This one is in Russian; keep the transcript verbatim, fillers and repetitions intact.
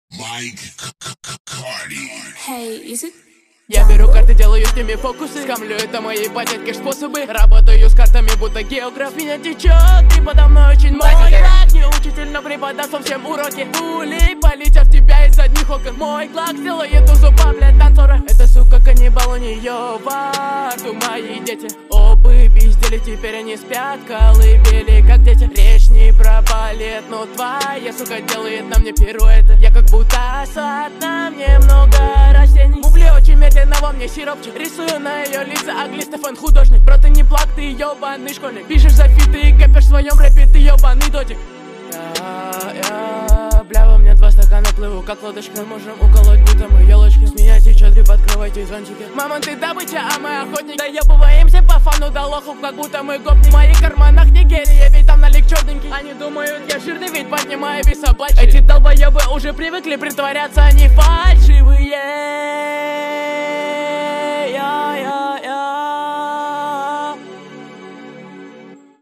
Майк Карди. Hey, is it? Я беру карты, делаю с ними фокусы. Скамлю, это мои батятки способы. Работаю с картами, будто географ. Меня течет, и подо мной очень мой глак. Не учитель, но преподаст вам всем уроки. Пули полетят в тебя из одних окон. Мой глак сделает у зуба, блядь, танцора. Эта сука каннибал, у нее во рту мои дети. Обы пиздели, теперь они спят колыбели, как дети. Речь не про балет, но твоя сука делает на мне пируэты. Я как будто сад, на мне много растений. Мубле очень медленно во мне сиропчик. Рисую на ее лица оглистый фэн художник. Бро, ты не плак, ты ебаный школьник. Пишешь зафиты и кэпишь в своем рэпе, ты ебаный дотик. Я, я, бля, во мне два стакана плыву, как лодочка. Можем уколоть, будто мы елочки. С меня течет рип, открывайте зонтики. Мама, ты добыча, а мы охотник. Да ебываемся по фану до лохов, как будто мы гопники. В моих карманах Нигерия, ведь там налик черненький. Они думают, я жирный, ведь поднимаю вес облачный. Эти долбоебы уже привыкли притворяться, они фальши.